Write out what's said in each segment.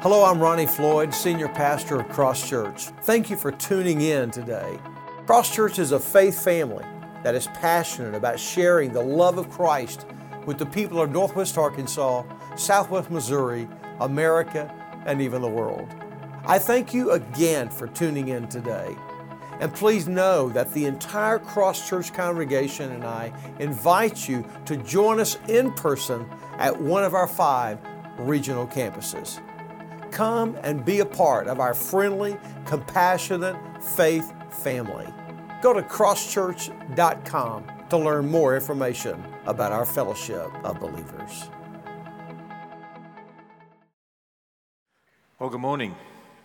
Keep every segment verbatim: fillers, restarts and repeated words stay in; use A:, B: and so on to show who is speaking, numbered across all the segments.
A: Hello, I'm Ronnie Floyd, Senior Pastor of Cross Church. Thank you for tuning in today. Cross Church is a faith family that is passionate about sharing the love of Christ with the people of Northwest Arkansas, Southwest Missouri, America, and even the world. I thank you again for tuning in today. And please know that the entire Cross Church congregation and I invite you to join us in person at one of our five regional campuses. Come and be a part of our friendly, compassionate faith family. Go to cross church dot com to learn more information about our fellowship of believers.
B: Well, good morning.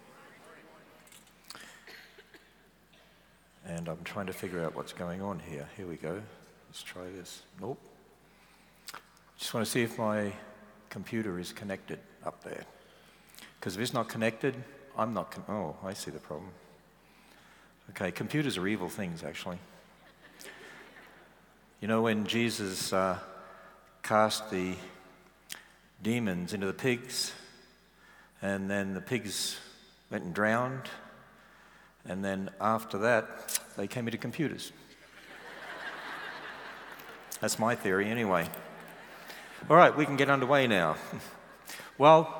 B: And I'm trying to figure out what's going on here. Here we go. Let's try this. Nope. Just want to see if my computer is connected up there. Because if it's not connected, I'm not, con- oh, I see the problem. Okay, computers are evil things, actually. You know, when Jesus uh, cast the demons into the pigs, and then the pigs went and drowned, and then after that, they came into computers. That's my theory, anyway. All right, we can get underway now. Well,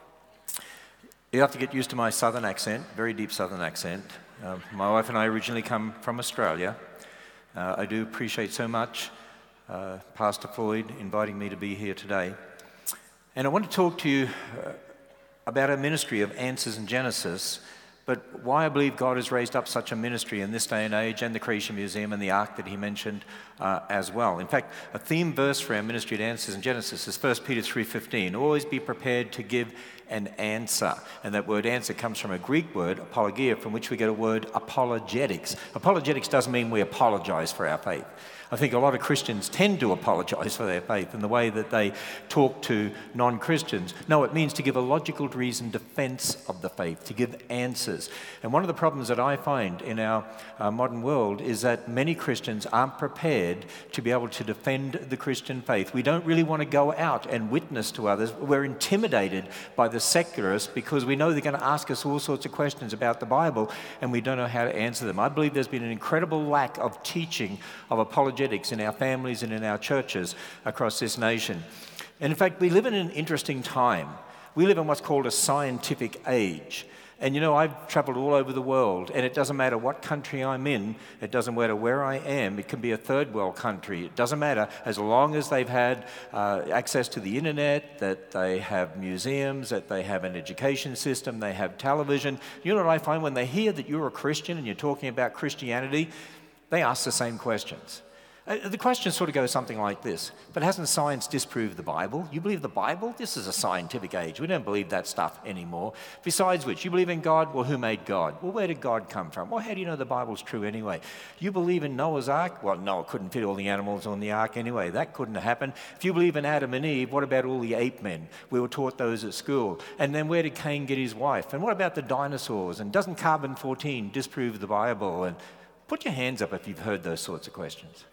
B: you have to get used to my southern accent, very deep southern accent. Uh, my wife and I originally come from Australia. Uh, I do appreciate so much uh, Pastor Floyd inviting me to be here today. And I want to talk to you uh, about a ministry of Answers in Genesis, but why I believe God has raised up such a ministry in this day and age, and the Creation Museum and the Ark that he mentioned uh, as well. In fact, a theme verse for our ministry at Answers in Genesis is First Peter three fifteen. Always be prepared to give an answer. And that word answer comes from a Greek word, apologia, from which we get a word apologetics. Apologetics doesn't mean we apologize for our faith. I think a lot of Christians tend to apologize for their faith in the way that they talk to non-Christians. No, it means to give a logical reasoned defense of the faith, to give answers. And one of the problems that I find in our uh, modern world is that many Christians aren't prepared to be able to defend the Christian faith. We don't really want to go out and witness to others. We're intimidated by the secularists because we know they're going to ask us all sorts of questions about the Bible and we don't know how to answer them. I believe there's been an incredible lack of teaching of apologetics in our families and in our churches across this nation. And in fact, we live in an interesting time. We live in what's called a scientific age. And you know, I've traveled all over the world, and it doesn't matter what country I'm in, it doesn't matter where I am, it can be a third world country, it doesn't matter, as long as they've had uh, access to the internet, that they have museums, that they have an education system, they have television. You know what I find? When they hear that you're a Christian and you're talking about Christianity, they ask the same questions. Uh, the question sort of goes something like this: but hasn't science disproved the Bible? You believe the Bible? This is a scientific age. We don't believe that stuff anymore. Besides which, you believe in God? Well, who made God? Well, where did God come from? Well, how do you know the Bible's true anyway? You believe in Noah's Ark? Well, Noah couldn't fit all the animals on the ark anyway. That couldn't have happened. If you believe in Adam and Eve, what about all the ape men? We were taught those at school. And then where did Cain get his wife? And what about the dinosaurs? And doesn't carbon fourteen disprove the Bible? And put your hands up if you've heard those sorts of questions.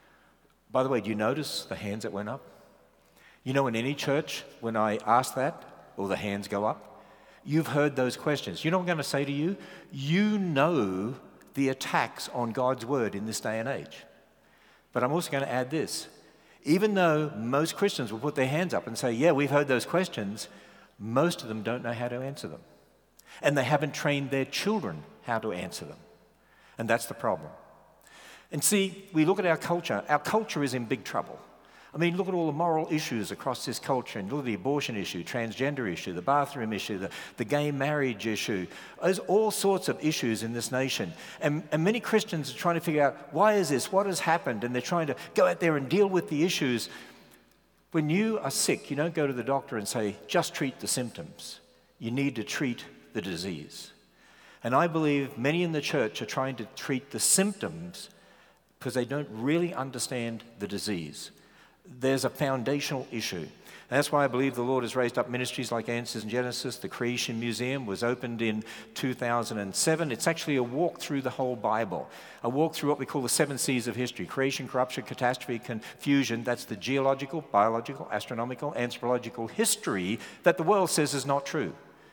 B: By the way, do you notice the hands that went up? You know, in any church, when I ask that, all the hands go up. You've heard those questions. You know what I'm going to say to you? You know the attacks on God's word in this day and age. But I'm also going to add this. Even though most Christians will put their hands up and say, yeah, we've heard those questions, most of them don't know how to answer them. And they haven't trained their children how to answer them. And that's the problem. And see, we look at our culture. Our culture is in big trouble. I mean, look at all the moral issues across this culture, and look at the abortion issue, transgender issue, the bathroom issue, the, the gay marriage issue. There's all sorts of issues in this nation. And, and many Christians are trying to figure out, why is this? What has happened? And they're trying to go out there and deal with the issues. When you are sick, you don't go to the doctor and say, just treat the symptoms. You need to treat the disease. And I believe many in the church are trying to treat the symptoms because they don't really understand the disease. There's a foundational issue. And that's why I believe the Lord has raised up ministries like Answers in Genesis. The Creation Museum was opened in two thousand seven. It's actually a walk through the whole Bible, a walk through what we call the seven C's of history: creation, corruption, catastrophe, confusion. That's the geological, biological, astronomical, anthropological history that the world says is not true.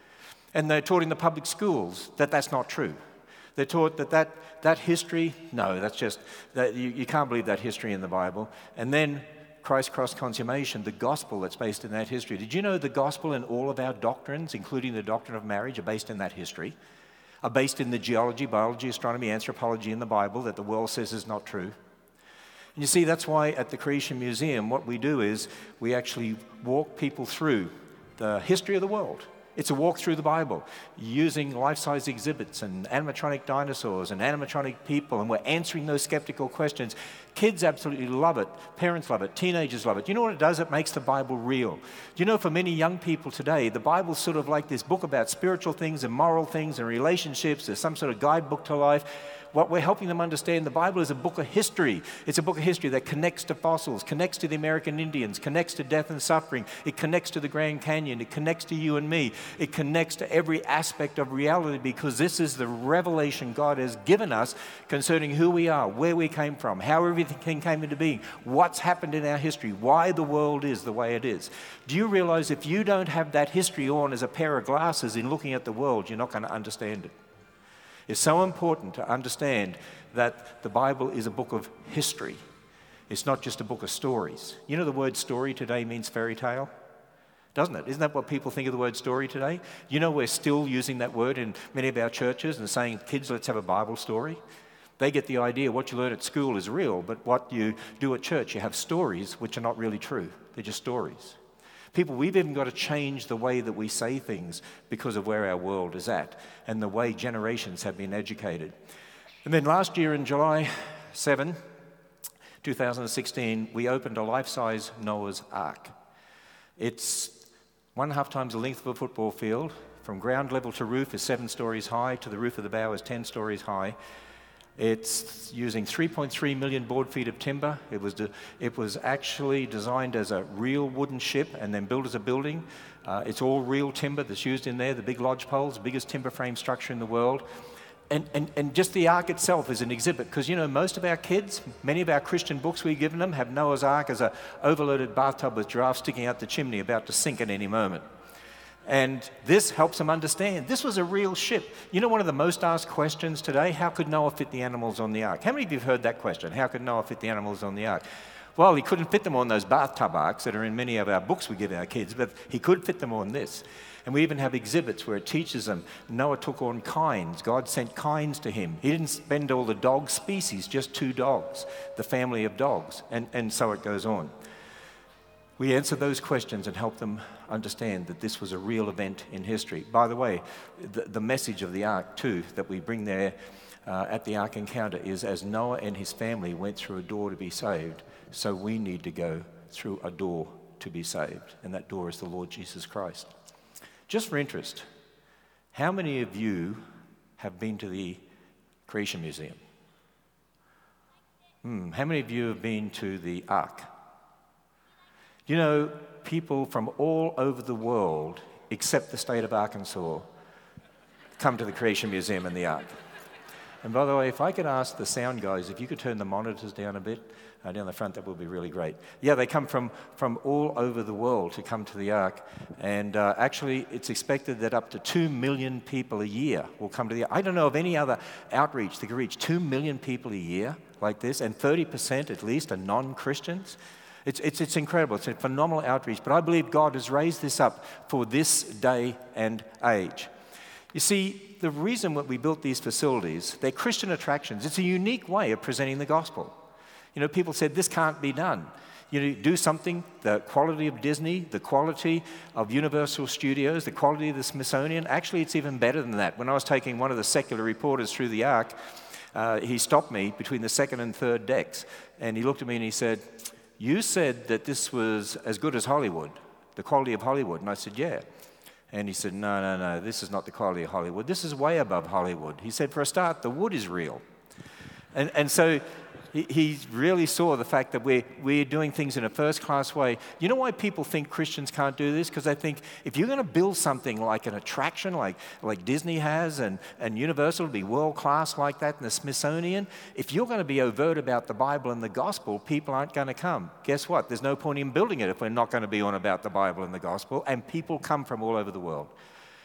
B: And they're taught in the public schools that that's not true. They're taught that that, that history, no, that's just, that you, you can't believe that history in the Bible. And then Christ cross consummation, the gospel that's based in that history. Did you know the gospel and all of our doctrines, including the doctrine of marriage, are based in that history? Are based in the geology, biology, astronomy, anthropology in the Bible that the world says is not true? And you see, that's why at the Creation Museum, what we do is we actually walk people through the history of the world. It's a walk through the Bible using life-size exhibits and animatronic dinosaurs and animatronic people, and we're answering those skeptical questions. Kids absolutely love it. Parents love it. Teenagers love it. You know what it does? It makes the Bible real. Do you know for many young people today, the Bible's sort of like this book about spiritual things and moral things and relationships. There's some sort of guidebook to life. What we're helping them understand, the Bible is a book of history. It's a book of history that connects to fossils, connects to the American Indians, connects to death and suffering. It connects to the Grand Canyon. It connects to you and me. It connects to every aspect of reality, because this is the revelation God has given us concerning who we are, where we came from, how everything came into being, what's happened in our history, why the world is the way it is. Do you realize if you don't have that history on as a pair of glasses in looking at the world, you're not going to understand it? It's so important to understand that the Bible is a book of history. It's not just a book of stories. You know the word story today means fairy tale? Doesn't it? Isn't that what people think of the word story today? You know we're still using that word in many of our churches and saying, kids, let's have a Bible story. They get the idea what you learn at school is real, but what you do at church, you have stories which are not really true. They're just stories. People, we've even got to change the way that we say things because of where our world is at and the way generations have been educated. And then last year in July seventh, two thousand sixteen, we opened a life-size Noah's Ark. It's one and a half times the length of a football field. From ground level to roof is seven stories high, to the roof of the bow is ten stories high. It's using three point three million board feet of timber. It was, de- it was actually designed as a real wooden ship and then built as a building. Uh, it's all real timber that's used in there, the big lodge poles, the biggest timber frame structure in the world. And, and, and just the Ark itself is an exhibit, because, you know, most of our kids, many of our Christian books we've given them have Noah's Ark as an overloaded bathtub with giraffes sticking out the chimney about to sink at any moment. And this helps them understand this was a real ship. You know, one of the most asked questions today, how could Noah fit the animals on the ark? How many of you have heard that question? How could Noah fit the animals on the ark? Well, he couldn't fit them on those bathtub arks that are in many of our books we give our kids, but he could fit them on this. And we even have exhibits where it teaches them Noah took on kinds. God sent kinds to him. He didn't spend all the dog species, just two dogs, the family of dogs, and, and so it goes on. We answer those questions and help them understand that this was a real event in history. By the way, the, the message of the Ark, too, that we bring there uh, at the Ark Encounter is, as Noah and his family went through a door to be saved, so we need to go through a door to be saved. And that door is the Lord Jesus Christ. Just for interest, how many of you have been to the Creation Museum? Hmm, how many of you have been to the Ark? You know, people from all over the world, except the state of Arkansas, come to the Creation Museum and the Ark. And by the way, if I could ask the sound guys, if you could turn the monitors down a bit, uh, down the front, that would be really great. Yeah, they come from, from all over the world to come to the Ark. And uh, actually, it's expected that up to two million people a year will come to the Ark. I don't know of any other outreach that can reach two million people a year like this, and thirty percent at least are non-Christians. It's, it's, it's incredible. It's a phenomenal outreach. But I believe God has raised this up for this day and age. You see, the reason that we built these facilities, they're Christian attractions. It's a unique way of presenting the gospel. You know, people said, this can't be done. You know, do something, the quality of Disney, the quality of Universal Studios, the quality of the Smithsonian. Actually, it's even better than that. When I was taking one of the secular reporters through the Ark, uh, he stopped me between the second and third decks. And he looked at me and he said, you said that this was as good as Hollywood, the quality of Hollywood. And I said, yeah. And he said, no, no, no, this is not the quality of Hollywood. This is way above Hollywood. He said, for a start, the wood is real. And, and so he, he really saw the fact that we're, we're doing things in a first-class way. You know why people think Christians can't do this? Because they think if you're going to build something like an attraction like, like Disney has and, and Universal to be world-class like that and the Smithsonian, if you're going to be overt about the Bible and the gospel, people aren't going to come. Guess what? There's no point in building it if we're not going to be on about the Bible and the gospel, and people come from all over the world.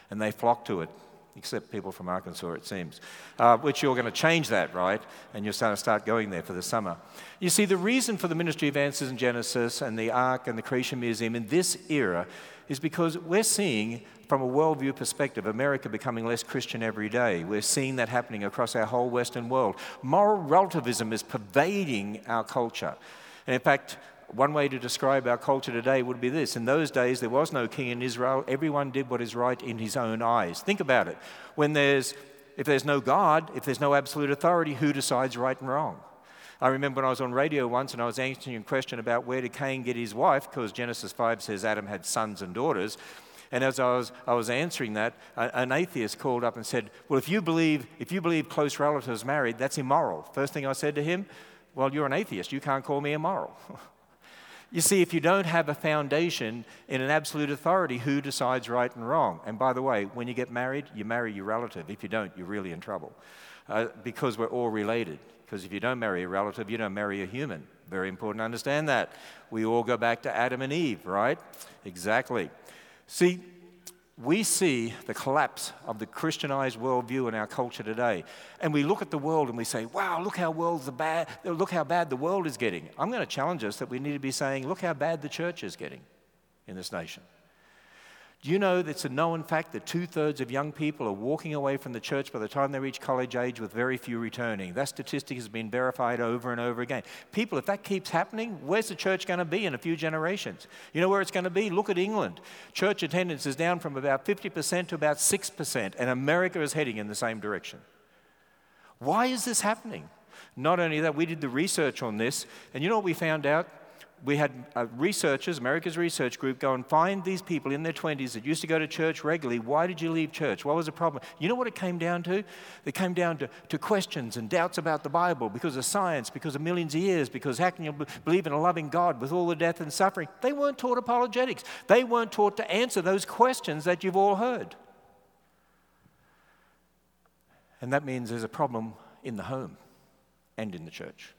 B: and they flock to it, except people from Arkansas, it seems, uh, which you're going to change that, right? And you're starting to start going there for the summer. You see, the reason for the Ministry of Answers in Genesis and the Ark and the Creation Museum in this era is because we're seeing, from a worldview perspective, America becoming less Christian every day. We're seeing that happening across our whole Western world. Moral relativism is pervading our culture. And in fact, one way to describe our culture today would be this. In those days, there was no king in Israel. Everyone did what is right in his own eyes. Think about it. When there's, if there's no God, if there's no absolute authority, who decides right and wrong? I remember when I was on radio once and I was answering a question about where did Cain get his wife, because Genesis five says Adam had sons and daughters. And as I was, I was answering that, an atheist called up and said, well, if you believe, if you believe close relatives married, that's immoral. First thing I said to him, well, you're an atheist. You can't call me immoral. You see, if you don't have a foundation in an absolute authority, who decides right and wrong? And by the way, when you get married, you marry your relative. If you don't, you're really in trouble uh, because we're all related. Because if you don't marry a relative, you don't marry a human. Very important to understand that. We all go back to Adam and Eve, right? Exactly. See, we see the collapse of the Christianized worldview in our culture today. And we look at the world and we say, wow, look how world's the bad, look how bad the world is getting. I'm going to challenge us that we need to be saying, look how bad the church is getting in this nation. Do you know that it's a known fact that two-thirds of young people are walking away from the church by the time they reach college age, with very few returning? That statistic has been verified over and over again. People, if that keeps happening, where's the church going to be in a few generations? You know where it's going to be? Look at England. Church attendance is down from about fifty percent to about six percent, and America is heading in the same direction. Why is this happening? Not only that, we did the research on this, and you know what we found out? We had uh, researchers, America's research group, go and find these people in their twenties that used to go to church regularly. Why did you leave church? What was the problem? You know what it came down to? It came down to, to questions and doubts about the Bible because of science, because of millions of years, because how can you b- believe in a loving God with all the death and suffering? They weren't taught apologetics. They weren't taught to answer those questions that you've all heard. And that means there's a problem in the home and in the church.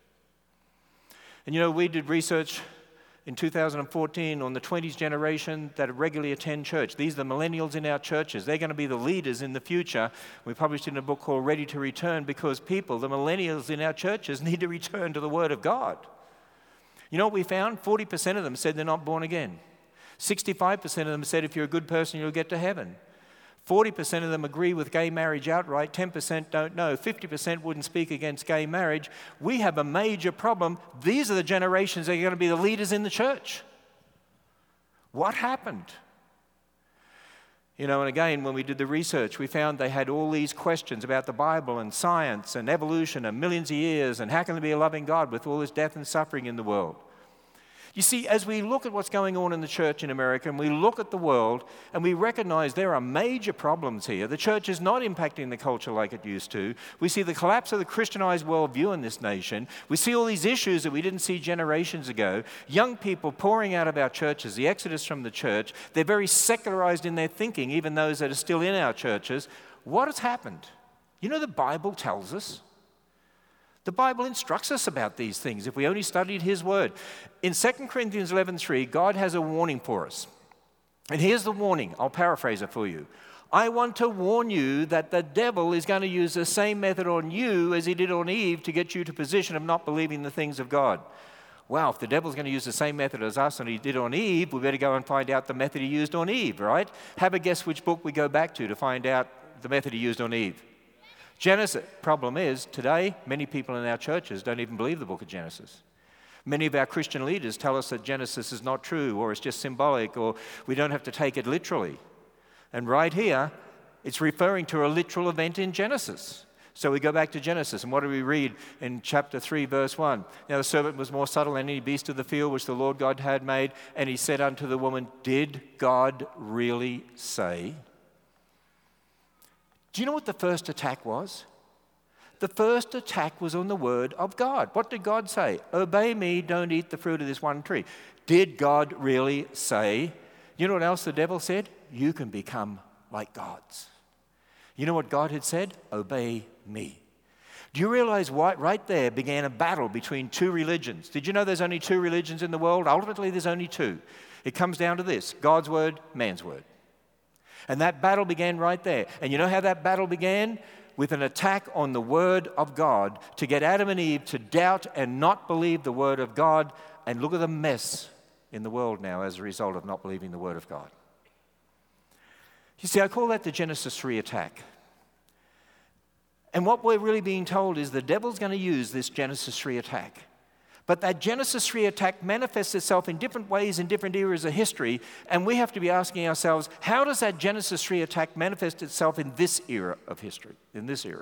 B: And you know, we did research in two thousand fourteen on the twenties generation that regularly attend church. These are the millennials in our churches. They're going to be the leaders in the future. We published it in a book called Ready to Return, because people, the millennials in our churches, need to return to the Word of God. You know what we found? forty percent of them said they're not born again. sixty-five percent of them said if you're a good person, you'll get to heaven. forty percent of them agree with gay marriage outright, ten percent don't know, fifty percent wouldn't speak against gay marriage. We have a major problem. These are the generations that are going to be the leaders in the church. What happened? You know, and again, when we did the research, we found they had all these questions about the Bible and science and evolution and millions of years and how can there be a loving God with all this death and suffering in the world. You see, as we look at what's going on in the church in America and we look at the world and we recognize there are major problems here, the church is not impacting the culture like it used to. We see the collapse of the Christianized worldview in this nation. We see all these issues that we didn't see generations ago. Young people pouring out of our churches, the exodus from the church. They're very secularized in their thinking, even those that are still in our churches. What has happened? You know, the Bible tells us. The Bible instructs us about these things if we only studied His Word. In Second Corinthians eleven three, God has a warning for us. And here's the warning. I'll paraphrase it for you. I want to warn you that the devil is going to use the same method on you as he did on Eve to get you to a position of not believing the things of God. Wow, if the devil's going to use the same method as us and he did on Eve, we better go and find out the method he used on Eve, right? Have a guess which book we go back to to find out the method he used on Eve. Genesis. Problem is, today, many people in our churches don't even believe the book of Genesis. Many of our Christian leaders tell us that Genesis is not true, or it's just symbolic, or we don't have to take it literally. And right here, it's referring to a literal event in Genesis. So we go back to Genesis, and what do we read in chapter three, verse one? Now the serpent was more subtle than any beast of the field which the Lord God had made, and he said unto the woman, did God really say? Do you know what the first attack was? The first attack was on the word of God. What did God say? Obey me, don't eat the fruit of this one tree. Did God really say? You know what else the devil said? You can become like gods. You know what God had said? Obey me. Do you realize what right there began a battle between two religions? Did you know there's only two religions in the world? Ultimately, there's only two. It comes down to this: God's word, man's word. And that battle began right there. And you know how that battle began? With an attack on the Word of God to get Adam and Eve to doubt and not believe the Word of God. And look at the mess in the world now as a result of not believing the Word of God. You see, I call that the Genesis three attack. And what we're really being told is the devil's going to use this Genesis three attack. But that Genesis three attack manifests itself in different ways in different eras of history, and we have to be asking ourselves, how does that Genesis three attack manifest itself in this era of history, in this era?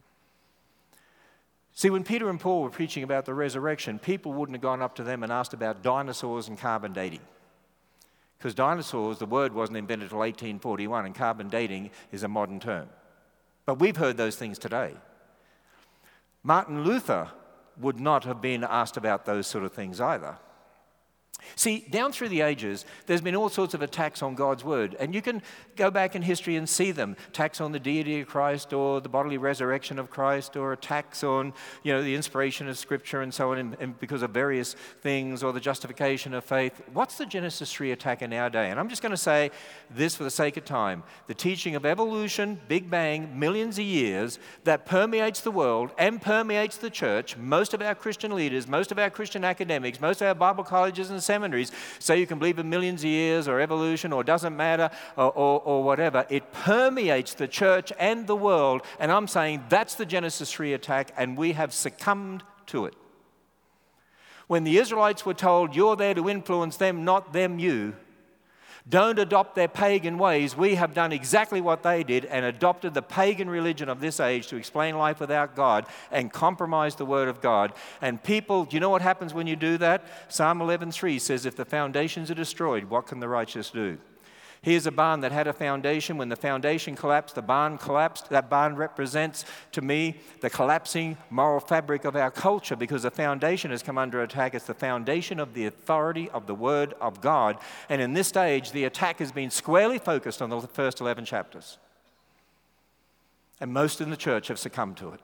B: See, when Peter and Paul were preaching about the resurrection, people wouldn't have gone up to them and asked about dinosaurs and carbon dating. Because dinosaurs, the word wasn't invented until eighteen forty-one, and carbon dating is a modern term. But we've heard those things today. Martin Luther would not have been asked about those sort of things either. See, down through the ages, there's been all sorts of attacks on God's Word, and you can go back in history and see them. Attacks on the deity of Christ, or the bodily resurrection of Christ, or attacks on, you know, the inspiration of Scripture and so on, and, and because of various things, or the justification of faith. What's the Genesis three attack in our day? And I'm just going to say this for the sake of time. The teaching of evolution, Big Bang, millions of years, that permeates the world and permeates the church. Most of our Christian leaders, most of our Christian academics, most of our Bible colleges and seminaries say you can believe in millions of years or evolution or doesn't matter or, or, or whatever. It permeates the church and the world, and I'm saying that's the Genesis three attack, and we have succumbed to it. When the Israelites were told, you're there to influence them, not them you, don't adopt their pagan ways, we have done exactly what they did and adopted the pagan religion of this age to explain life without God and compromise the Word of God. And people, do you know what happens when you do that? Psalm eleven three says, if the foundations are destroyed, what can the righteous do? Here's a barn that had a foundation. When the foundation collapsed, the barn collapsed. That barn represents, to me, the collapsing moral fabric of our culture, because the foundation has come under attack. It's the foundation of the authority of the Word of God. And in this stage, the attack has been squarely focused on the first eleven chapters. And most in the church have succumbed to it.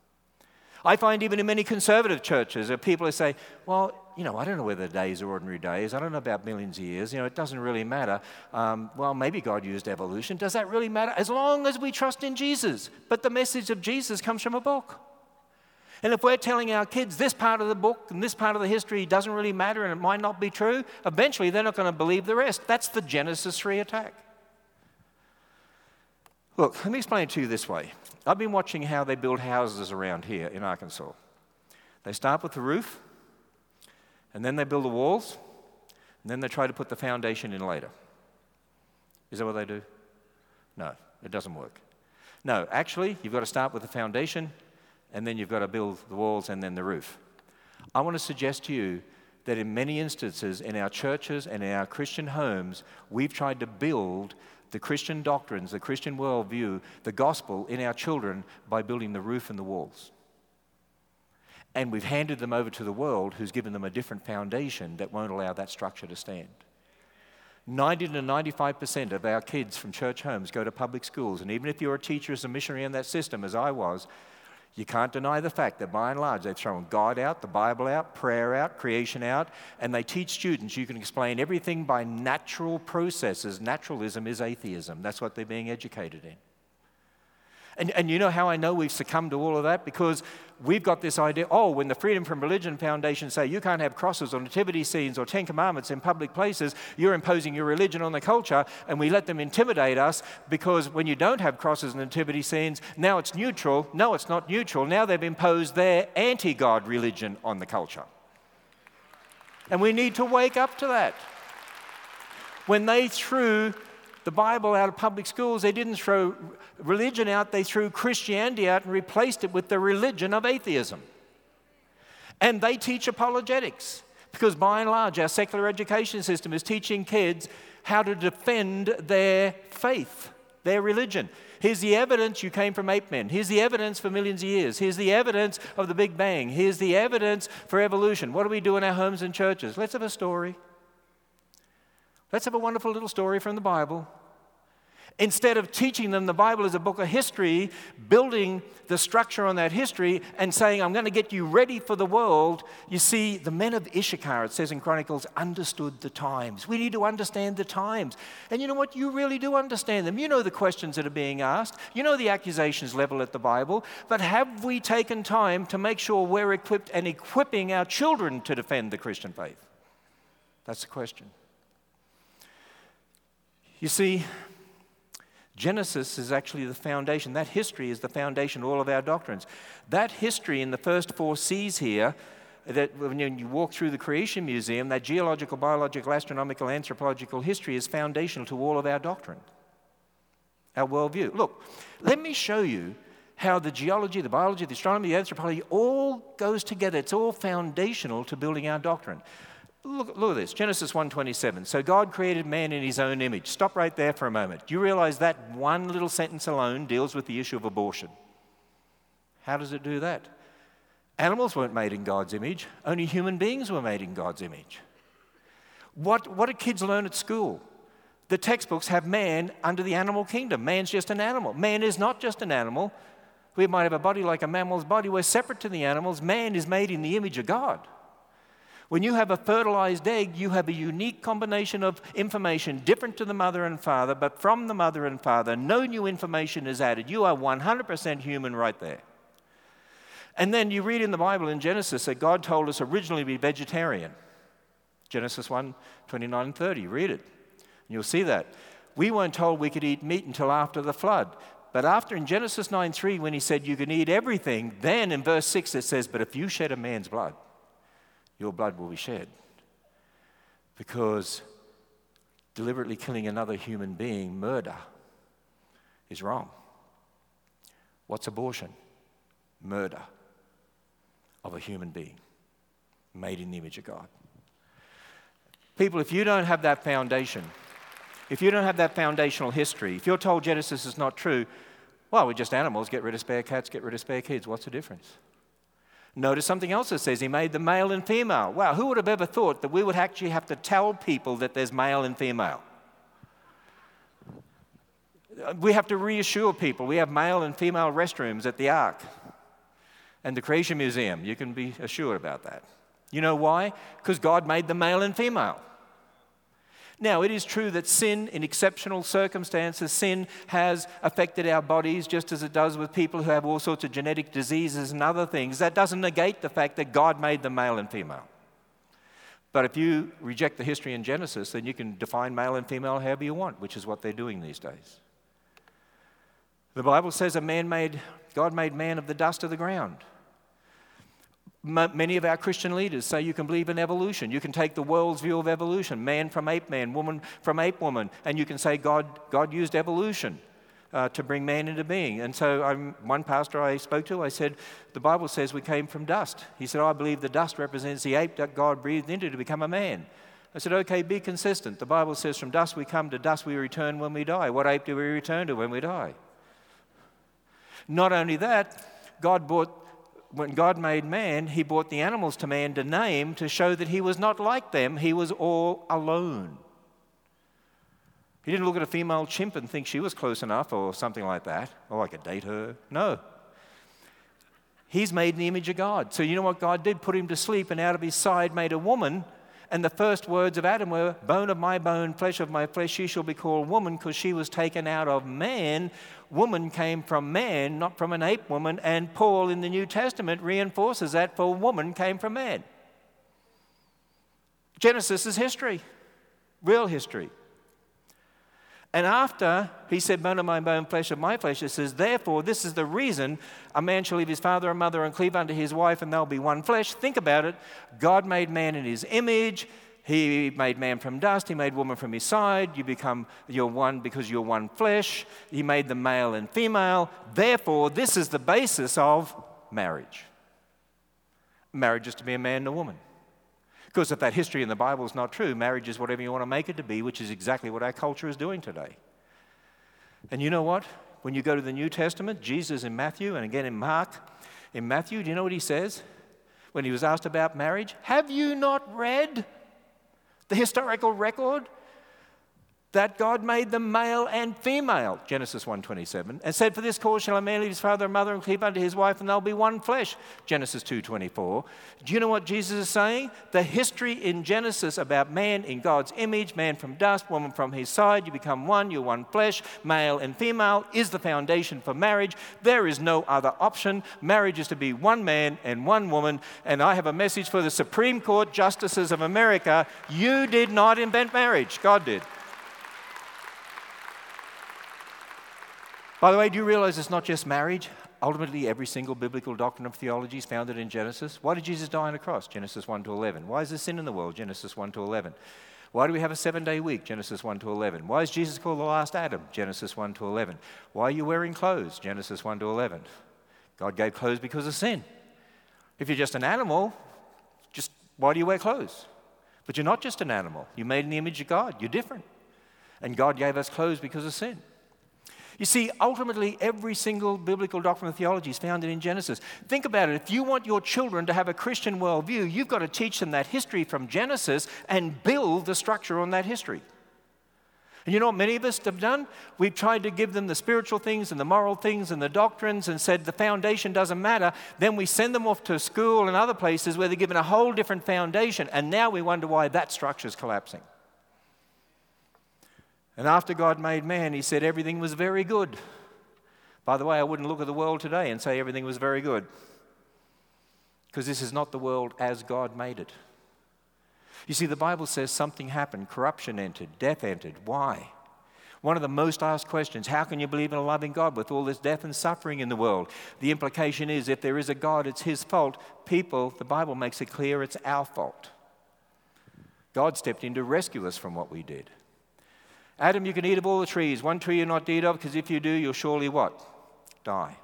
B: I find even in many conservative churches, there are people who say, well, you know, I don't know whether the days are ordinary days. I don't know about millions of years. You know, it doesn't really matter. Um, well, maybe God used evolution. Does that really matter? As long as we trust in Jesus. But the message of Jesus comes from a book. And if we're telling our kids this part of the book and this part of the history doesn't really matter and it might not be true, eventually they're not going to believe the rest. That's the Genesis three attack. Look, let me explain it to you this way. I've been watching how they build houses around here in Arkansas. They start with the roof, and then they build the walls, and then they try to put the foundation in later. Is that what they do? No, it doesn't work. No, actually, you've got to start with the foundation, and then you've got to build the walls and then the roof. I want to suggest to you that in many instances in our churches and in our Christian homes, we've tried to build the Christian doctrines, the Christian worldview, the gospel in our children by building the roof and the walls. And we've handed them over to the world, who's given them a different foundation that won't allow that structure to stand. ninety to ninety-five percent of our kids from church homes go to public schools, and even if you're a teacher as a missionary in that system, as I was, you can't deny the fact that by and large they've thrown God out, the Bible out, prayer out, creation out, and they teach students you can explain everything by natural processes. Naturalism is atheism. That's what they're being educated in. And, and you know how I know we've succumbed to all of that? Because we've got this idea, oh, when the Freedom from Religion Foundation say you can't have crosses or nativity scenes or Ten Commandments in public places, you're imposing your religion on the culture, and we let them intimidate us because when you don't have crosses and nativity scenes, now it's neutral. No, it's not neutral. Now they've imposed their anti-God religion on the culture. And we need to wake up to that. When they threw the Bible out of public schools, they didn't throw religion out, they threw Christianity out and replaced it with the religion of atheism. And they teach apologetics, because by and large our secular education system is teaching kids how to defend their faith, their religion. Here's the evidence you came from ape men. Here's the evidence for millions of years. Here's the evidence of the Big Bang. Here's the evidence for evolution. What do we do in our homes and churches? Let's have a story. Let's have a wonderful little story from the Bible. Instead of teaching them the Bible as a book of history, building the structure on that history and saying, I'm going to get you ready for the world, you see, the men of Issachar, it says in Chronicles, understood the times. We need to understand the times. And you know what? You really do understand them. You know the questions that are being asked. You know the accusations leveled at the Bible. But have we taken time to make sure we're equipped and equipping our children to defend the Christian faith? That's the question. You see, Genesis is actually the foundation. That history is the foundation of all of our doctrines. That history in the first four C's here, that when you walk through the Creation Museum, that geological, biological, astronomical, anthropological history is foundational to all of our doctrine, our worldview. Look, let me show you how the geology, the biology, the astronomy, the anthropology all goes together. It's all foundational to building our doctrine. Look, look at this, Genesis one twenty-seven. So God created man in his own image. Stop right there for a moment. Do you realize that one little sentence alone deals with the issue of abortion? How does it do that? Animals weren't made in God's image. Only human beings were made in God's image. What, what do kids learn at school? The textbooks have man under the animal kingdom. Man's just an animal. Man is not just an animal. We might have a body like a mammal's body. We're separate to the animals. Man is made in the image of God. When you have a fertilized egg, you have a unique combination of information different to the mother and father, but from the mother and father, no new information is added. You are one hundred percent human right there. And then you read in the Bible in Genesis that God told us originally to be vegetarian. Genesis one, twenty-nine and thirty, read it. And you'll see that. We weren't told we could eat meat until after the flood. But after in Genesis nine three, when he said you can eat everything, then in verse six it says, but if you shed a man's blood, your blood will be shed. Because deliberately killing another human being, murder, is wrong. What's abortion? Murder of a human being made in the image of God. People, if you don't have that foundation, if you don't have that foundational history, if you're told Genesis is not true, well, we're just animals, get rid of spare cats, get rid of spare kids, what's the difference? Notice something else that says he made the male and female. Wow, who would have ever thought that we would actually have to tell people that there's male and female? We have to reassure people. We have male and female restrooms at the Ark and the Creation Museum. You can be assured about that. You know why? Because God made them male and female. Now, it is true that sin, in exceptional circumstances, sin has affected our bodies just as it does with people who have all sorts of genetic diseases and other things. That doesn't negate the fact that God made them male and female. But if you reject the history in Genesis, then you can define male and female however you want, which is what they're doing these days. The Bible says a man made, God made man of the dust of the ground. Many of our Christian leaders say you can believe in evolution. You can take the world's view of evolution, man from ape man, woman from ape woman, and you can say God, God used evolution uh, to bring man into being. And so I'm, one pastor I spoke to, I said, the Bible says we came from dust. He said, oh, I believe the dust represents the ape that God breathed into to become a man. I said, okay, be consistent. The Bible says from dust we come, to dust we return when we die. What ape do we return to when we die? Not only that, God brought When God made man, he brought the animals to man to name to show that he was not like them. He was all alone. He didn't look at a female chimp and think she was close enough or something like that. Oh, I could date her. No. He's made in the image of God. So you know what God did? Put him to sleep, and out of his side made a woman. And the first words of Adam were, bone of my bone, flesh of my flesh, she shall be called woman, because she was taken out of man. Woman came from man, not from an ape woman. And Paul in the New Testament reinforces that, for woman came from man. Genesis is history, real history. And after he said, bone of my bone, flesh of my flesh, it says, therefore, this is the reason a man shall leave his father and mother and cleave unto his wife, and they'll be one flesh. Think about it. God made man in his image. He made man from dust. He made woman from his side. You become, you're one because you're one flesh. He made them male and female. Therefore, this is the basis of marriage. Marriage is to be a man and a woman. Because if that history in the Bible is not true, marriage is whatever you want to make it to be, which is exactly what our culture is doing today. And you know what? When you go to the New Testament, Jesus in Matthew and again in Mark, in Matthew, do you know what he says? When he was asked about marriage, have you not read the historical record? that God made them male and female, Genesis one twenty-seven, and said, for this cause shall a man leave his father and mother and cleave unto his wife, and they'll be one flesh, Genesis two twenty-four. Do you know what Jesus is saying? The history in Genesis about man in God's image, man from dust, woman from his side, you become one, you're one flesh, male and female, is the foundation for marriage. There is no other option. Marriage is to be one man and one woman, and I have a message for the Supreme Court Justices of America. You did not invent marriage, God did. By the way, do you realize it's not just marriage? Ultimately, every single biblical doctrine of theology is founded in Genesis. Why did Jesus die on a cross? Genesis one to eleven. Why is there sin in the world? Genesis one to eleven. Why do we have a seven-day week? Genesis one to eleven. Why is Jesus called the last Adam? Genesis one to eleven. Why are you wearing clothes? Genesis one to eleven. God gave clothes because of sin. If you're just an animal, just why do you wear clothes? But you're not just an animal. You're made in the image of God. You're different. And God gave us clothes because of sin. You see, ultimately, every single biblical doctrine of theology is founded in Genesis. Think about it. If you want your children to have a Christian worldview, you've got to teach them that history from Genesis and build the structure on that history. And you know what many of us have done? We've tried to give them the spiritual things and the moral things and the doctrines and said the foundation doesn't matter. Then we send them off to school and other places where they're given a whole different foundation. And now we wonder why that structure is collapsing. And after God made man, he said everything was very good. By the way, I wouldn't look at the world today and say everything was very good, because this is not the world as God made it. You see, the Bible says something happened. Corruption entered. Death entered. Why? One of the most asked questions, how can you believe in a loving God with all this death and suffering in the world? The implication is if there is a God, it's his fault. People, the Bible makes it clear it's our fault. God stepped in to rescue us from what we did. Adam, you can eat of all the trees. One tree you're not to eat of, because if you do, you'll surely what? Die.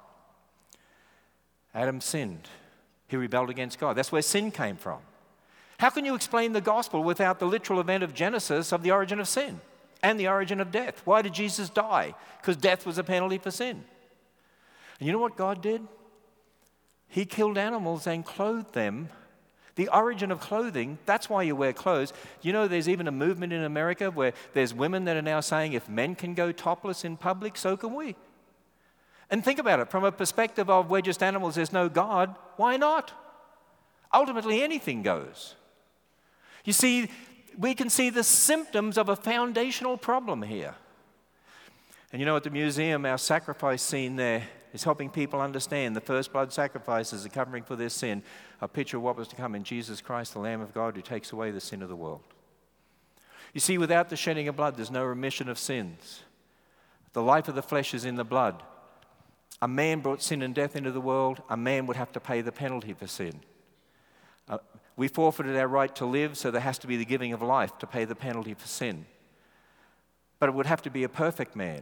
B: Adam sinned. He rebelled against God. That's where sin came from. How can you explain the gospel without the literal event of Genesis of the origin of sin and the origin of death? Why did Jesus die? Because death was a penalty for sin. And you know what God did? He killed animals and clothed them. The origin of clothing, that's why you wear clothes. You know, there's even a movement in America where there's women that are now saying if men can go topless in public, so can we. And think about it, from a perspective of we're just animals, there's no God, why not? Ultimately, anything goes. You see, we can see the symptoms of a foundational problem here. And you know, at the museum, our sacrifice scene there is helping people understand the first blood sacrifices are covering for their sin, a picture of what was to come in Jesus Christ, the Lamb of God, who takes away the sin of the world. You see, without the shedding of blood, there's no remission of sins. The life of the flesh is in the blood. A man brought sin and death into the world. A man would have to pay the penalty for sin. Uh, we forfeited our right to live, so there has to be the giving of life to pay the penalty for sin. But it would have to be a perfect man.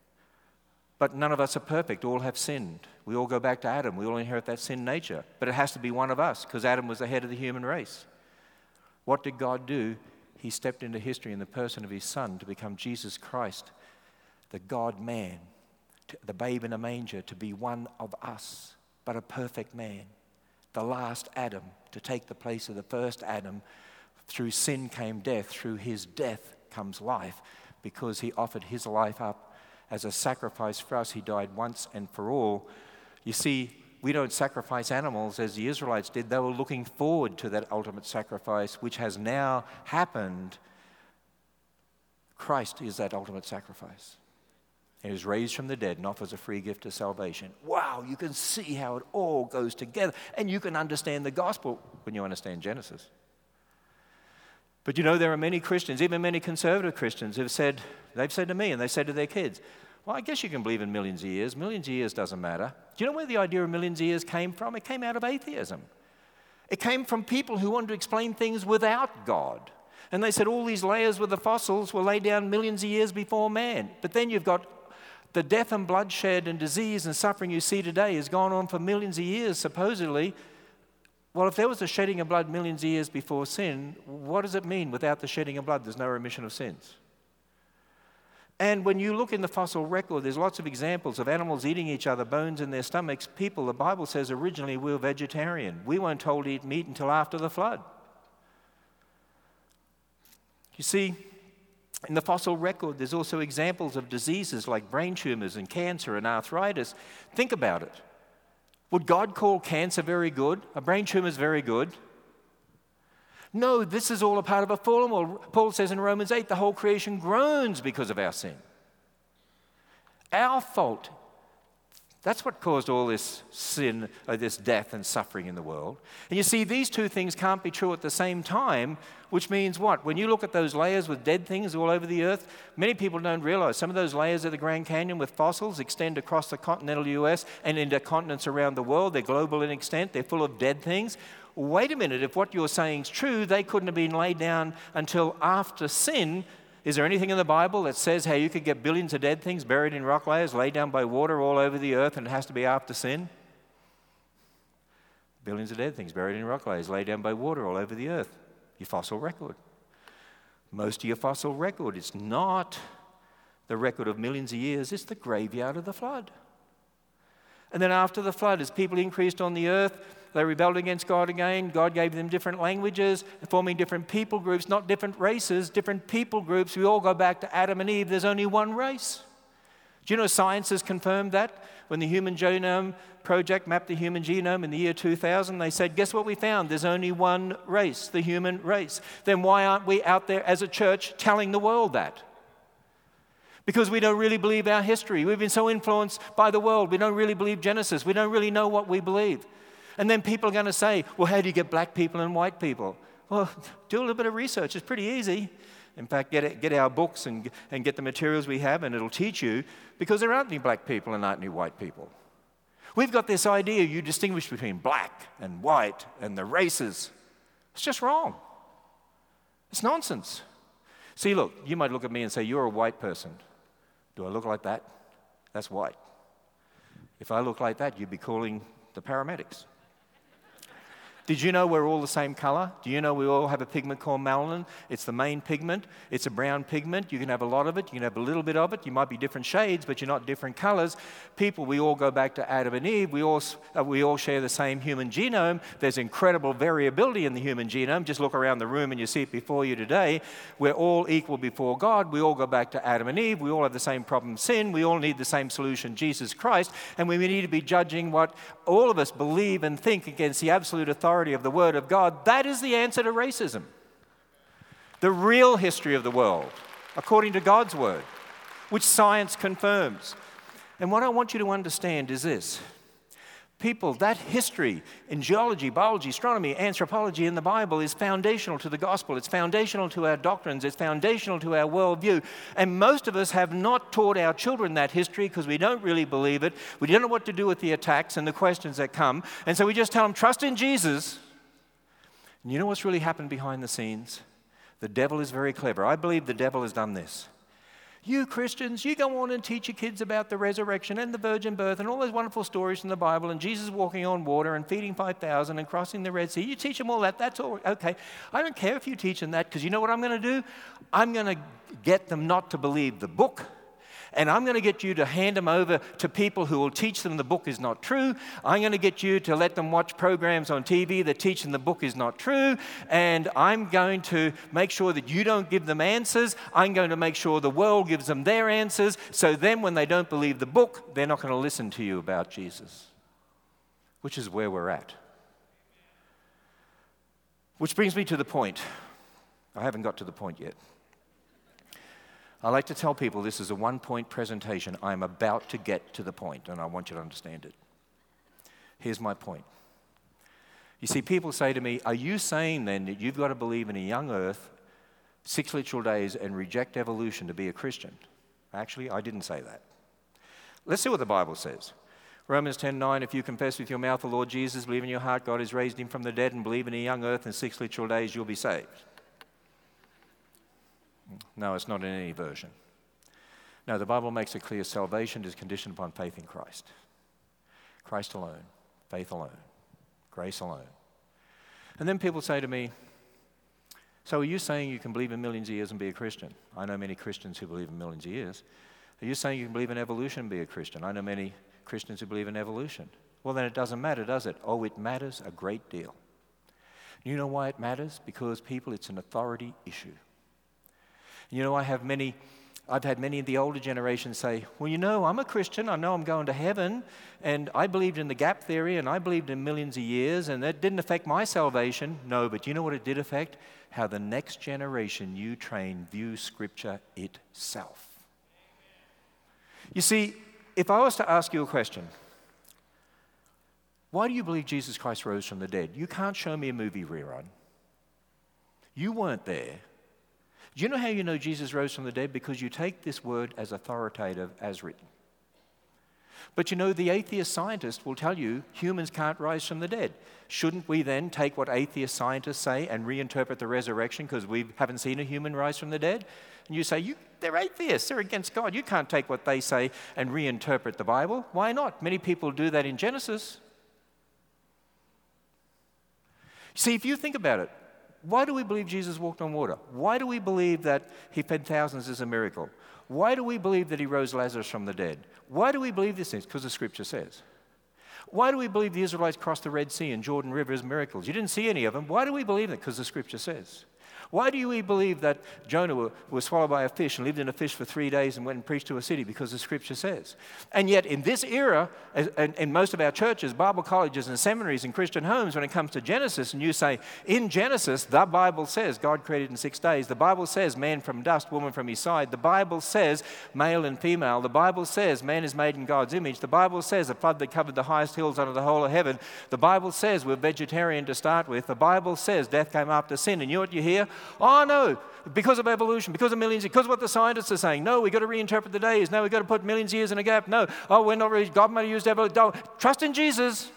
B: But none of us are perfect. All have sinned. We all go back to Adam. We all inherit that sin nature. But it has to be one of us, because Adam was the head of the human race. What did God do? He stepped into history in the person of his Son to become Jesus Christ, the God-man, the babe in a manger, to be one of us, but a perfect man. The last Adam, to take the place of the first Adam. Through sin came death. Through his death comes life, because he offered his life up as a sacrifice for us. He died once and for all. You see, we don't sacrifice animals as the Israelites did. They were looking forward to that ultimate sacrifice, which has now happened. Christ is that ultimate sacrifice. He was raised from the dead and offers a free gift of salvation. Wow, you can see how it all goes together. And you can understand the gospel when you understand Genesis. But you know, there are many Christians, even many conservative Christians, who've said, they've said to me and they said to their kids, well, I guess you can believe in millions of years. Millions of years doesn't matter. Do you know where the idea of millions of years came from? It came out of atheism. It came from people who wanted to explain things without God. And they said all these layers with the fossils were laid down millions of years before man. But then you've got the death and bloodshed and disease and suffering you see today has gone on for millions of years, supposedly. Well, if there was a shedding of blood millions of years before sin, what does it mean without the shedding of blood? There's no remission of sins. And when you look in the fossil record, there's lots of examples of animals eating each other, bones in their stomachs. People, the Bible says originally we were vegetarian. We weren't told to eat meat until after the flood. You see, In the fossil record, there's also examples of diseases like brain tumors and cancer and arthritis. Think about it. Would God call cancer very good? A brain tumor is very good? No, this is all a part of a fallen world. Paul says in Romans eight, the whole creation groans because of our sin. Our fault. That's what caused all this sin, uh, this death and suffering in the world. And you see, these two things can't be true at the same time, which means what? When you look at those layers with dead things all over the earth, many people don't realize some of those layers of the Grand Canyon with fossils extend across the continental U S and into continents around the world. They're global in extent. They're full of dead things. Wait a minute, if what you're saying is true, they couldn't have been laid down until after sin. Is there anything in the Bible that says how you could get billions of dead things buried in rock layers, laid down by water all over the earth, and it has to be after sin? Billions of dead things buried in rock layers, laid down by water all over the earth. Your fossil record. Most of your fossil record, it's not the record of millions of years, it's the graveyard of the flood. And then after the flood, as people increased on the earth, they rebelled against God again. God gave them different languages, forming different people groups, not different races, different people groups. We all go back to Adam and Eve. There's only one race. Do you know science has confirmed that? When the Human Genome Project mapped the human genome in the year two thousand, they said, guess what we found? There's only one race, the human race. Then why aren't we out there as a church telling the world that? Because we don't really believe our history. We've been so influenced by the world. We don't really believe Genesis. We don't really know what we believe. And then people are going to say, well, how do you get black people and white people? Well, do a little bit of research. It's pretty easy. In fact, get, it, get our books and, and get the materials we have, and it'll teach you, because there aren't any black people and aren't any white people. We've got this idea you distinguish between black and white and the races. It's just wrong. It's nonsense. See, look, you might look at me and say, you're a white person. Do I look like that? That's white. If I look like that, you'd be calling the paramedics. Did you know we're all the same color? Do you know we all have a pigment called melanin? It's the main pigment. It's a brown pigment. You can have a lot of it. You can have a little bit of it. You might be different shades, but you're not different colors. People, we all go back to Adam and Eve. We all, uh, we all share the same human genome. There's incredible variability in the human genome. Just look around the room and you see it before you today. We're all equal before God. We all go back to Adam and Eve. We all have the same problem, sin. We all need the same solution, Jesus Christ. And we need to be judging what all of us believe and think against the absolute authority of the Word of God. That is the answer to racism. The real history of the world, according to God's Word, which science confirms. And what I want you to understand is this. People, that history in geology, biology, astronomy, anthropology in the Bible is foundational to the gospel. It's foundational to our doctrines. It's foundational to our worldview. And most of us have not taught our children that history because we don't really believe it. We don't know what to do with the attacks and the questions that come. And so we just tell them, trust in Jesus. And you know what's really happened behind the scenes? The devil is very clever. I believe the devil has done this. You Christians, you go on and teach your kids about the resurrection and the virgin birth and all those wonderful stories from the Bible and Jesus walking on water and feeding five thousand and crossing the Red Sea. You teach them all that. That's all okay. I don't care if you teach them that, because you know what I'm going to do? I'm going to get them not to believe the book. And I'm going to get you to hand them over to people who will teach them the book is not true. I'm going to get you to let them watch programs on T V that teach them the book is not true. And I'm going to make sure that you don't give them answers. I'm going to make sure the world gives them their answers. So then when they don't believe the book, they're not going to listen to you about Jesus. Which is where we're at. Which brings me to the point. I haven't got to the point yet. I like to tell people this is a one-point presentation. I'm about to get to the point, and I want you to understand it. Here's my point. You see, people say to me, are you saying then that you've got to believe in a young earth, six literal days, and reject evolution to be a Christian? Actually, I didn't say that. Let's see what the Bible says. Romans ten nine, if you confess with your mouth the Lord Jesus, believe in your heart God has raised him from the dead, and believe in a young earth and six literal days, you'll be saved. No, it's not in any version. No, the Bible makes it clear salvation is conditioned upon faith in Christ. Christ alone, faith alone, grace alone. And then people say to me, so are you saying you can believe in millions of years and be a Christian? I know many Christians who believe in millions of years. Are you saying you can believe in evolution and be a Christian? I know many Christians who believe in evolution. Well, then it doesn't matter, does it? Oh, it matters a great deal. You know why it matters? Because, people, it's an authority issue. You know, I have many, I've had many of the older generation say, well, you know, I'm a Christian, I know I'm going to heaven, and I believed in the gap theory, and I believed in millions of years, and that didn't affect my salvation. No, but you know what it did affect? How the next generation you train views Scripture itself. You see, if I was to ask you a question, why do you believe Jesus Christ rose from the dead? You can't show me a movie rerun. You weren't there. Do you know how you know Jesus rose from the dead? Because you take this word as authoritative, as written. But you know, the atheist scientist will tell you humans can't rise from the dead. Shouldn't we then take what atheist scientists say and reinterpret the resurrection because we haven't seen a human rise from the dead? And you say, you, they're atheists, they're against God. You can't take what they say and reinterpret the Bible. Why not? Many people do that in Genesis. See, if you think about it, why do we believe Jesus walked on water? Why do we believe that he fed thousands is a miracle? Why do we believe that he rose Lazarus from the dead? Why do we believe these things? Because the Scripture says. Why do we believe the Israelites crossed the Red Sea and Jordan River as miracles? You didn't see any of them. Why do we believe that? Because the Scripture says. Why do we believe that Jonah was swallowed by a fish and lived in a fish for three days and went and preached to a city? Because the Scripture says. And yet in this era, in most of our churches, Bible colleges and seminaries and Christian homes, when it comes to Genesis, and you say, in Genesis, the Bible says God created in six days. The Bible says man from dust, woman from his side. The Bible says male and female. The Bible says man is made in God's image. The Bible says a flood that covered the highest hills under the whole of heaven. The Bible says we're vegetarian to start with. The Bible says death came after sin. And you know what you hear? Oh, no, because of evolution, because of millions, because of what the scientists are saying. No, we've got to reinterpret the days. No, we've got to put millions of years in a gap. No, oh, we're not really, God might have used evolution. No, trust in Jesus.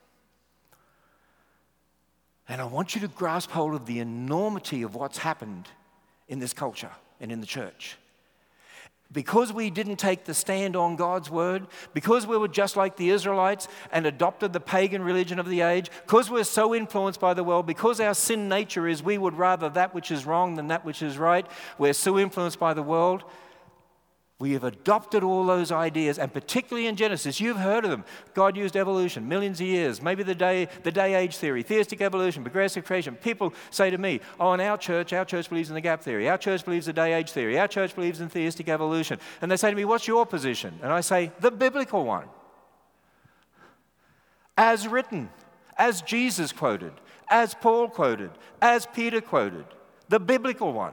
B: And I want you to grasp hold of the enormity of what's happened in this culture and in the church. Because we didn't take the stand on God's word, because we were just like the Israelites and adopted the pagan religion of the age, because we're so influenced by the world, because our sin nature is we would rather that which is wrong than that which is right, we're so influenced by the world, we have adopted all those ideas, and particularly in Genesis, you've heard of them. God used evolution, millions of years, maybe the day, the day age theory, theistic evolution, progressive creation. People say to me, oh, in our church, our church believes in the gap theory. Our church believes the day age theory. Our church believes in theistic evolution. And they say to me, what's your position? And I say, the biblical one. As written, as Jesus quoted, as Paul quoted, as Peter quoted, the biblical one.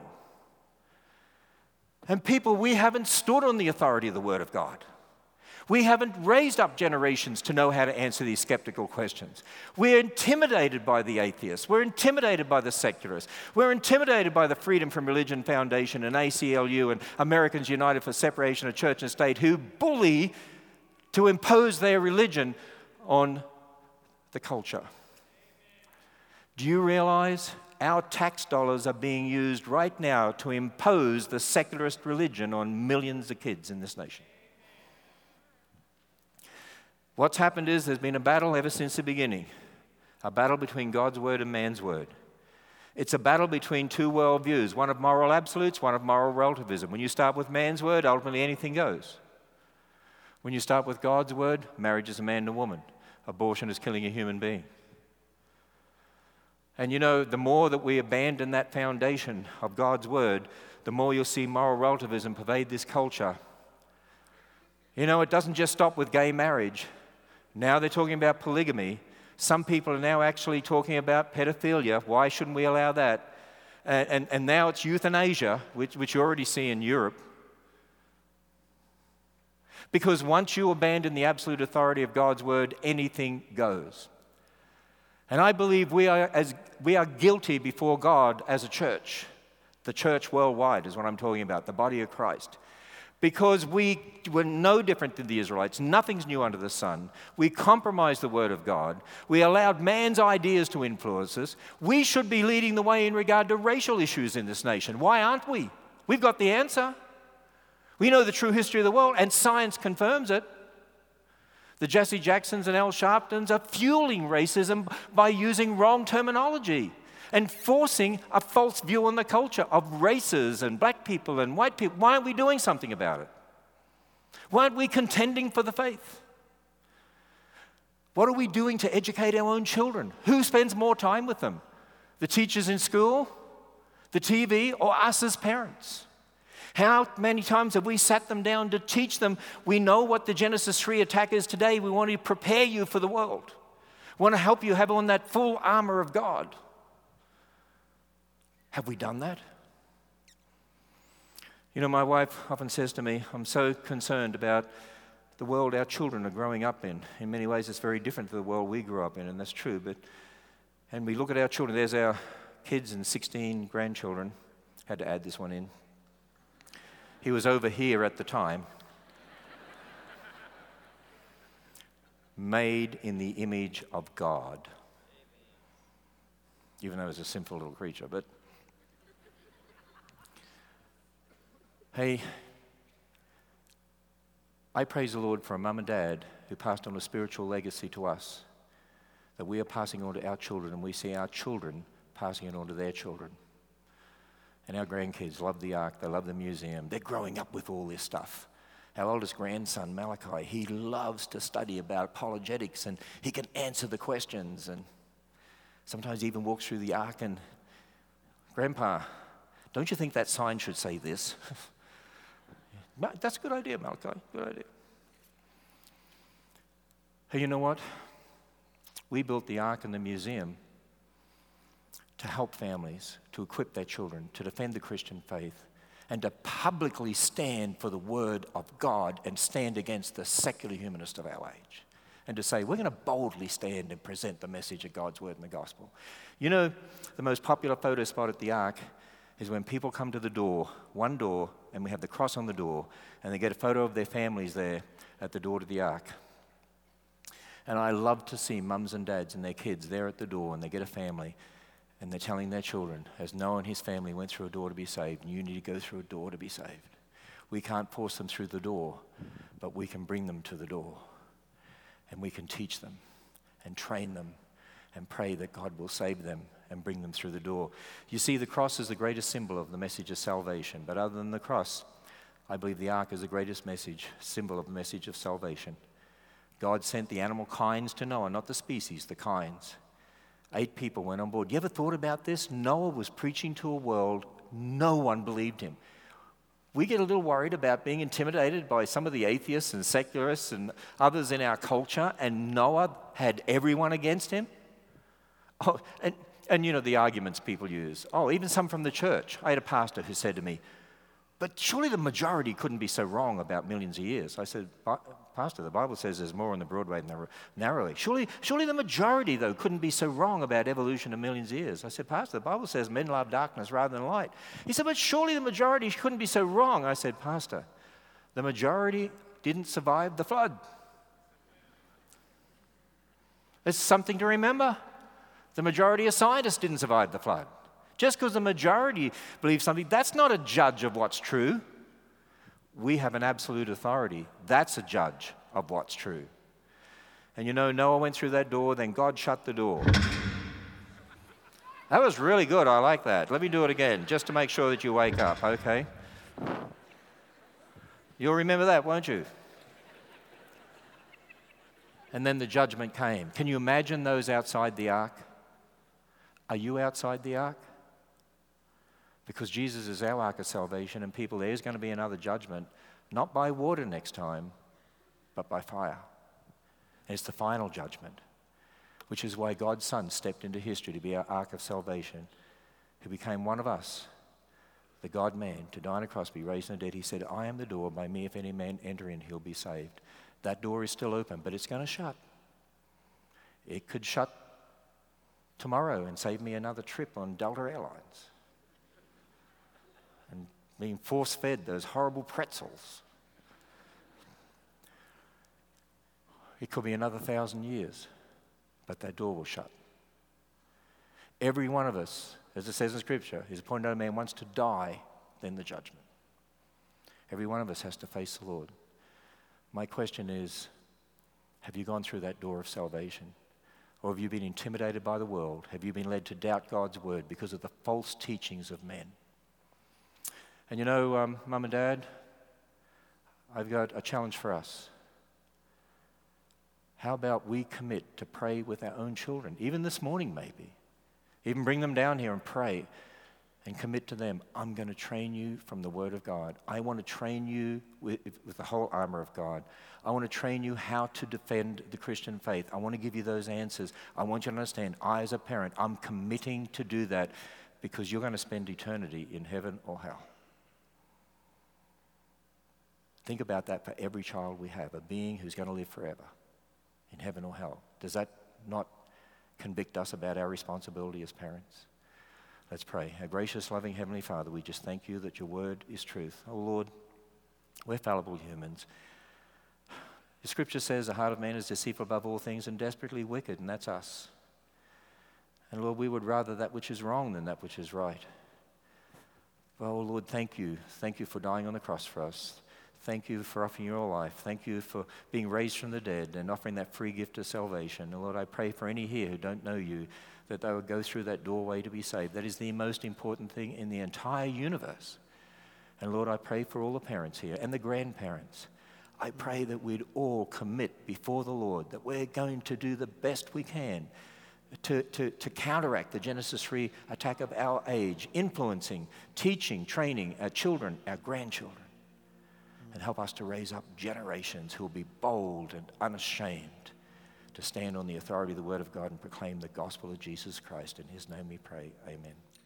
B: And people, we haven't stood on the authority of the Word of God. We haven't raised up generations to know how to answer these skeptical questions. We're intimidated by the atheists. We're intimidated by the secularists. We're intimidated by the Freedom from Religion Foundation and A C L U and Americans United for Separation of Church and State, who bully to impose their religion on the culture. Do you realize our tax dollars are being used right now to impose the secularist religion on millions of kids in this nation? What's happened is there's been a battle ever since the beginning, a battle between God's word and man's word. It's a battle between two worldviews, one of moral absolutes, one of moral relativism. When you start with man's word, ultimately anything goes. When you start with God's word, marriage is a man and a woman. Abortion is killing a human being. And you know, the more that we abandon that foundation of God's word, the more you'll see moral relativism pervade this culture. You know, it doesn't just stop with gay marriage. Now they're talking about polygamy. Some people are now actually talking about pedophilia. Why shouldn't we allow that? And, and, and now it's euthanasia, which, which you already see in Europe. Because once you abandon the absolute authority of God's word, anything goes. And I believe we are, as, we are guilty before God as a church. The church worldwide is what I'm talking about, the body of Christ. Because we were no different than the Israelites. Nothing's new under the sun. We compromised the word of God. We allowed man's ideas to influence us. We should be leading the way in regard to racial issues in this nation. Why aren't we? We've got the answer. We know the true history of the world, and science confirms it. The Jesse Jacksons and Al Sharptons are fueling racism by using wrong terminology and forcing a false view on the culture of races and black people and white people. Why aren't we doing something about it? Why aren't we contending for the faith? What are we doing to educate our own children? Who spends more time with them? The teachers in school, the T V, or us as parents? How many times have we sat them down to teach them? We know what the Genesis three attack is today. We want to prepare you for the world. We want to help you have on that full armor of God. Have we done that? You know, my wife often says to me, I'm so concerned about the world our children are growing up in. In many ways, it's very different to the world we grew up in, and that's true. But and we look at our children. There's our kids and sixteen grandchildren. Had to add this one in. He was over here at the time. Made in the image of God. Even though he was a sinful little creature. But hey, I praise the Lord for a mum and dad who passed on a spiritual legacy to us that we are passing on to our children, and we see our children passing it on to their children. And our grandkids love the Ark, they love the museum. They're growing up with all this stuff. Our oldest grandson, Malachi, he loves to study about apologetics, and he can answer the questions, and sometimes he even walks through the Ark and, Grandpa, don't you think that sign should say this? That's a good idea, Malachi, good idea. Hey, you know what? We built the Ark and the museum to help families, to equip their children, to defend the Christian faith, and to publicly stand for the Word of God and stand against the secular humanist of our age. And to say, we're going to boldly stand and present the message of God's Word and the gospel. You know, the most popular photo spot at the Ark is when people come to the door, one door, and we have the cross on the door, and they get a photo of their families there at the door to the Ark. And I love to see mums and dads and their kids there at the door, and they get a family, and they're telling their children, as Noah and his family went through a door to be saved, and you need to go through a door to be saved. We can't force them through the door, but we can bring them to the door. And we can teach them and train them and pray that God will save them and bring them through the door. You see, the cross is the greatest symbol of the message of salvation. But other than the cross, I believe the Ark is the greatest message, symbol of the message of salvation. God sent the animal kinds to Noah, not the species, the kinds. Eight people went on board. You ever thought about this? Noah was preaching to a world, no one believed him. We get a little worried about being intimidated by some of the atheists and secularists and others in our culture, and Noah had everyone against him. Oh, and, and you know the arguments people use. Oh, even some from the church. I had a pastor who said to me, but surely the majority couldn't be so wrong about millions of years. I said, Pastor, the Bible says there's more on the broad way than the narrowly. Surely, surely the majority, though, couldn't be so wrong about evolution of millions of years. I said, Pastor, the Bible says men love darkness rather than light. He said, but surely the majority couldn't be so wrong. I said, Pastor, the majority didn't survive the flood. It's something to remember. The majority of scientists didn't survive the flood. Just because the majority believe something, that's not a judge of what's true. We have an absolute authority. That's a judge of what's true. And you know, Noah went through that door, then God shut the door. That was really good. I like that. Let me do it again, just to make sure that you wake up, okay? You'll remember that, won't you? And then the judgment came. Can you imagine those outside the ark? Are you outside the ark? Because Jesus is our ark of salvation, and people, there's going to be another judgment, not by water next time, but by fire. And it's the final judgment, which is why God's Son stepped into history to be our ark of salvation, who became one of us, the God-man, to die on a cross, be raised from the dead. He said, I am the door. By me, if any man enter in, he'll be saved. That door is still open, but it's going to shut. It could shut tomorrow and save me another trip on Delta Airlines. And being force-fed those horrible pretzels. It could be another thousand years, but that door will shut. Every one of us, as it says in Scripture, is appointed unto man once to die, then the judgment. Every one of us has to face the Lord. My question is, have you gone through that door of salvation? Or have you been intimidated by the world? Have you been led to doubt God's word because of the false teachings of men? And you know, um, Mum and Dad, I've got a challenge for us. How about we commit to pray with our own children, even this morning maybe? Even bring them down here and pray and commit to them, I'm going to train you from the Word of God. I want to train you with, with the whole armor of God. I want to train you how to defend the Christian faith. I want to give you those answers. I want you to understand, I as a parent, I'm committing to do that because you're going to spend eternity in heaven or hell. Think about that for every child we have, a being who's going to live forever in heaven or hell. Does that not convict us about our responsibility as parents? Let's pray. Our gracious, loving Heavenly Father, we just thank you that your word is truth. Oh Lord, we're fallible humans. The scripture says the heart of man is deceitful above all things and desperately wicked, and that's us. And Lord, we would rather that which is wrong than that which is right. Oh Lord, thank you. Thank you for dying on the cross for us. Thank you for offering your life. Thank you for being raised from the dead and offering that free gift of salvation. And Lord, I pray for any here who don't know you, that they would go through that doorway to be saved. That is the most important thing in the entire universe. And Lord, I pray for all the parents here and the grandparents. I pray that we'd all commit before the Lord, that we're going to do the best we can to, to, to counteract the Genesis three attack of our age, influencing, teaching, training our children, our grandchildren. And help us to raise up generations who will be bold and unashamed to stand on the authority of the Word of God and proclaim the gospel of Jesus Christ. In his name we pray, amen.